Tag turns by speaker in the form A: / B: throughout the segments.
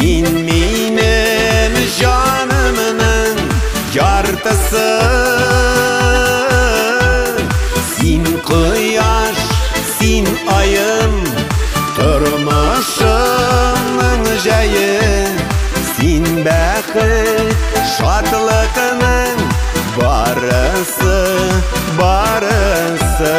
A: Син минем жанымның яртысы, син кояш, син айым, тормышымның жайы, син бәхет, шатлыкның барысы, барысы.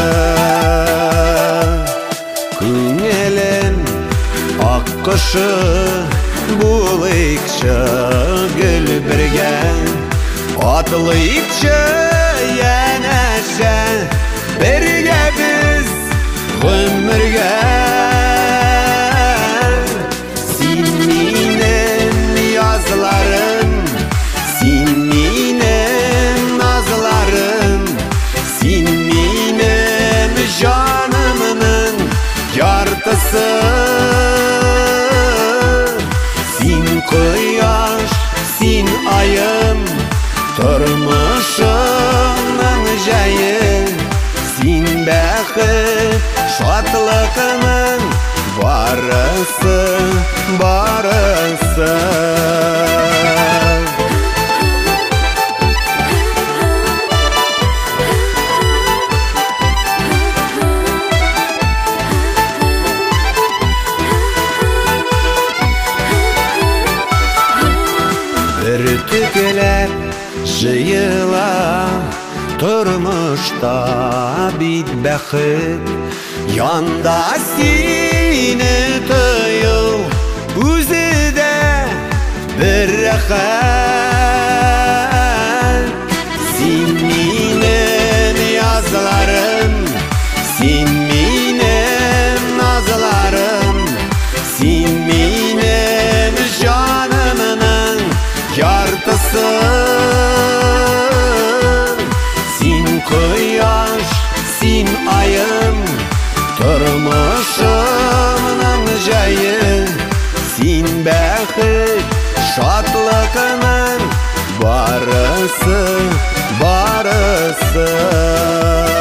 A: Күңелем ак кошы булыйкчы гөл бергә, атлыйкчы янәшә бергә без гомергә. Син минем язларым, син минем назларым, син минем жанымның яртысы, син кояш, син айым, тормышымның жайы, син бәхет, шатлыкның барысы, барысы. Bir tükülep жыйыла тормышта бит бәхет, янда сине тыйыл үзе дә бер рәхәт. Син минем язларым, син минем назларым, син минем жанымның яртысы, син кояш, син айым, тормышымның жайы, син бәхет, шатлыкның барысы, барысы.